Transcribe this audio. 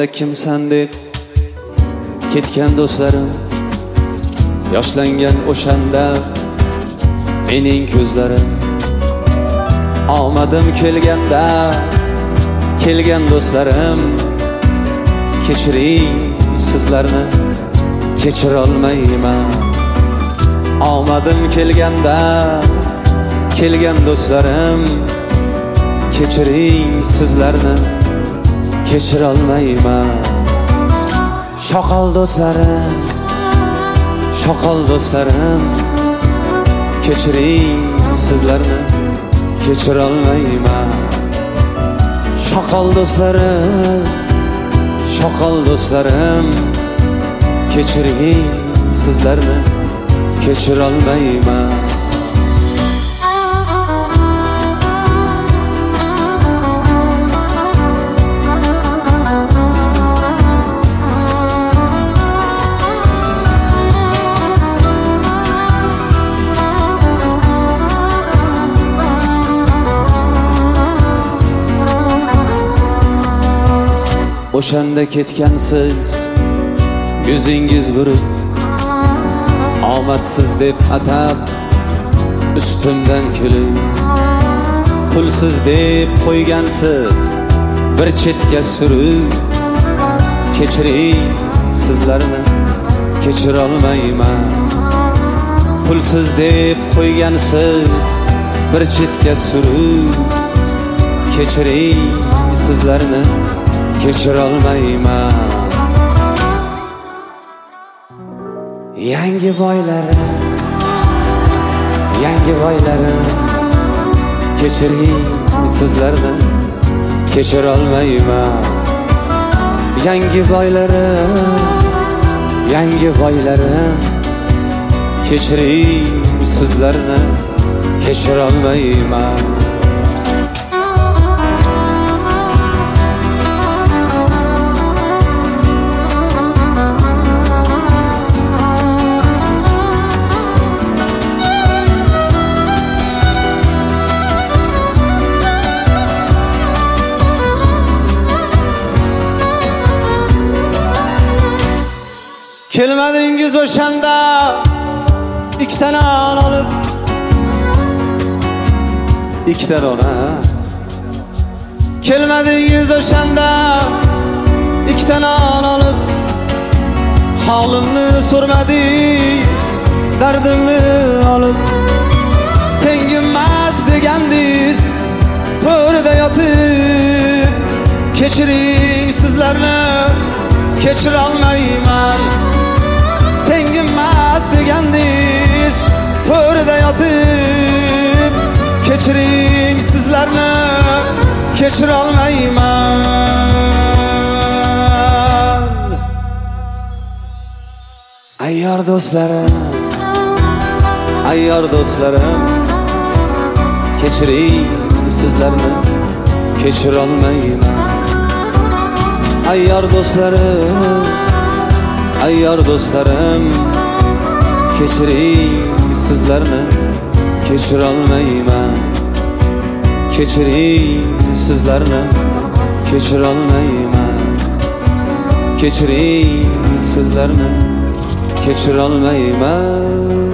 Oldimda kimsan deb ketgan do'stlarim, yoshlangan o'shanda mening ko'zlarim. Omadim kelganda kelgan do'stlarim, kechiring sizlarni kechira olmayman. Omadim kelganda kelgan do'stlarim, kechiring sizlarni kechira olmayman. Shoqol do'stlarim, shoqol do'stlarim, kechiring sizlarni kechira olmayman. Shoqol do'stlarim, shoqol do'stlarim, kechiring sizlarni kechira olmayman. O'shanda ketgansiz, yuzingiz burib, omadsiz deb atab ustimdan kulib, pulsiz deb qo'ygansiz bir chetga surib, kechiring sizlarni kechira olmayman. Pulsiz deb qo'ygansiz bir chetga surib, kechiring sizlarni kechira olmayman. Yangi boylarim, yangi boylarim, kechiring sizlarni kechira olmayman. Yangi boylarim, yangi boylarim, kechiring sizlarni kechira olmayman. Kelmadingiz o'shanda ikkitani olib, ikkitani olib. Kelmadingiz o'shanda ikkitani olib, holimni so'ramadingiz, dardimni olib. Tengimmas degandingiz, to'rida yotib, kechiring sizlarni kechira olmayman. Tengimmas degandingiz, to'rida yotib, kechiring sizlarni kechira olmayman. Ayyor do'stlarim, ayyor do'stlarim, kechiring sizlarni kechira olmayman. Ayyor do'stlarim, ayyor do'stlarim, kechiring sizlarni kechira olmayman. Kechiring sizlarni kechira olmayman. Kechiring sizlarni kechira olmayman.